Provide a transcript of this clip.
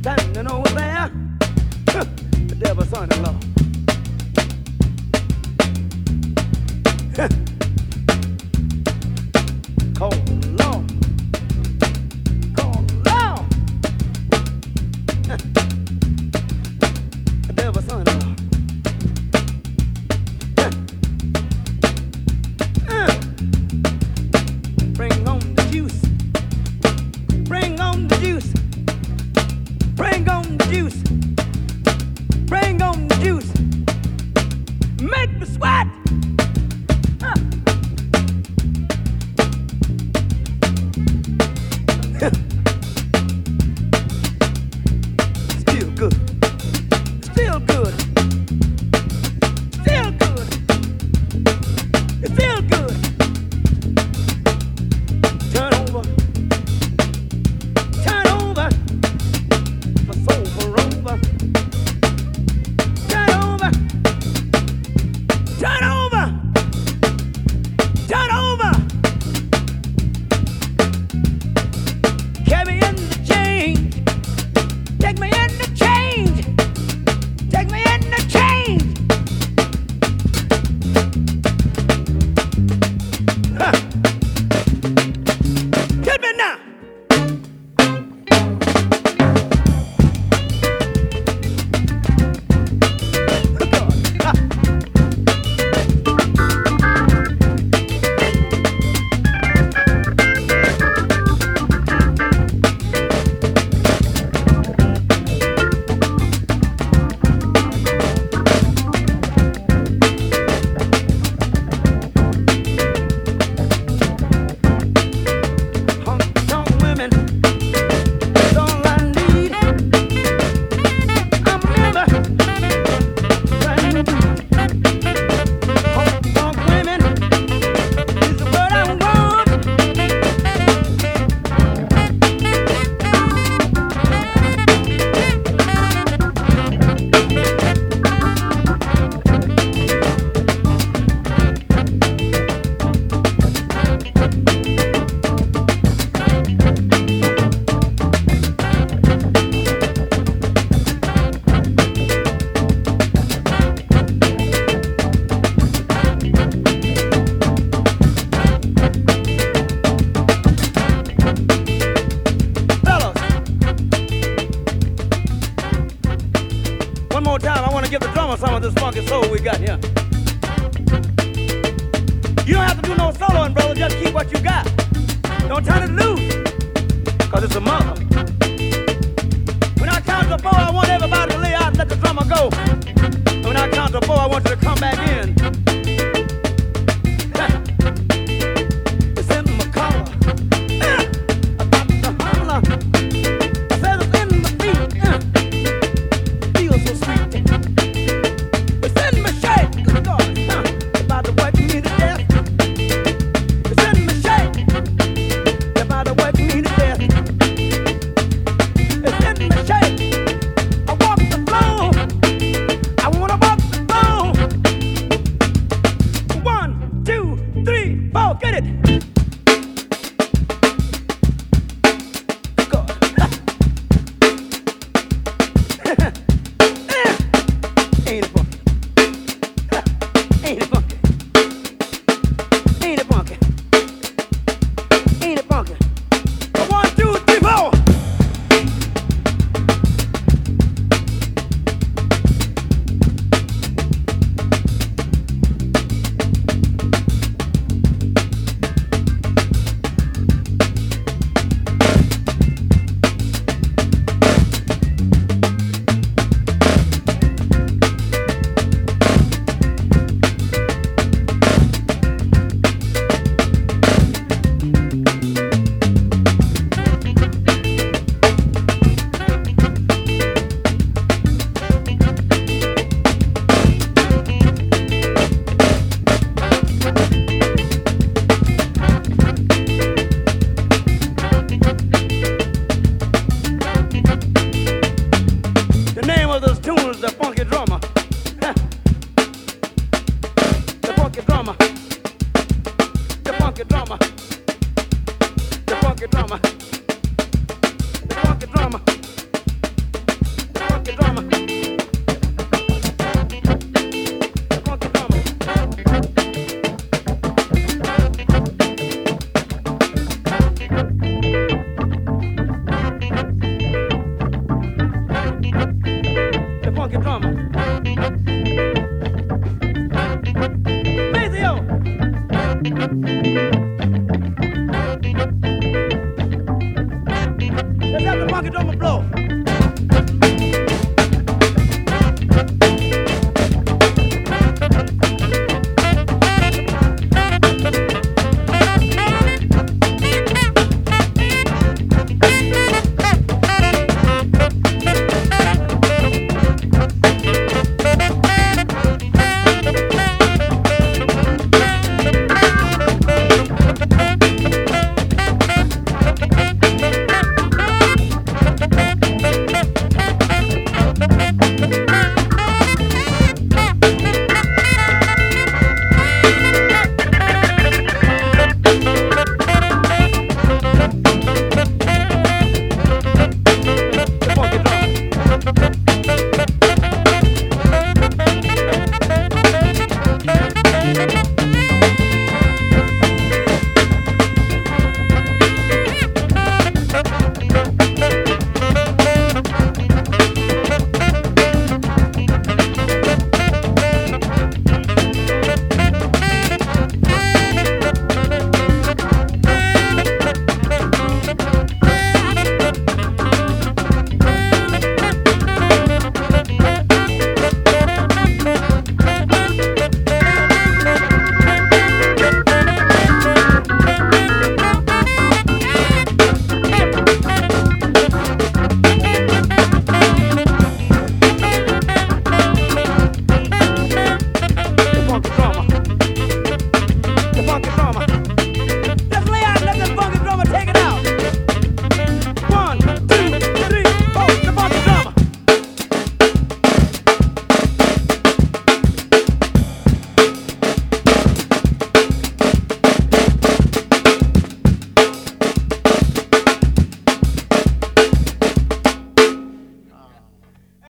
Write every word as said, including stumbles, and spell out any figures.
standing over there, the devil's son-in-law. Call Lord, call Lord, the devil's son-in-law. Bring on the juice, bring on the juice, bring on the juice, bring on the juice, make me sweat. Uh. Still good, still good, still good, it's still good. Turn over, turn over, my soul for over. Turn over, turn over, turn over. Carry me in the change, take me in the change, take me in the change. Huh. Hit me now. Honky-tonk women, that's all I need. I'm a member, brand new breed. Honky-tonk women is what I want. Fellas, one more time, I want to give the drummer some of this funky soul we got here. You don't have to do no soloing, brother, just keep what you got. Don't turn it loose, cause it's a mother. When I count to four, I want everybody to lay out and let the drummer go. And when I count to four, I want you to come back in. It's in my collar. Uh, I got the holler. I said it's in my feet. Uh, feels so sweet. It's in my shape. Good God. Uh, about to wet me to death. It's in my shape. About to wet me to death. It's in my shape. I walk the floor. I wanna walk the floor. One, two, three, four, get it. God. Ain't it funky? Ain't it funky? Ain't it funky? Ain't it funky? One, two, three, four. The name of this tune is The Funky Drummer. Huh. The Funky Drummer. The Funky Drummer. The Funky Drummer. The Funky Drummer. funky drum will blow.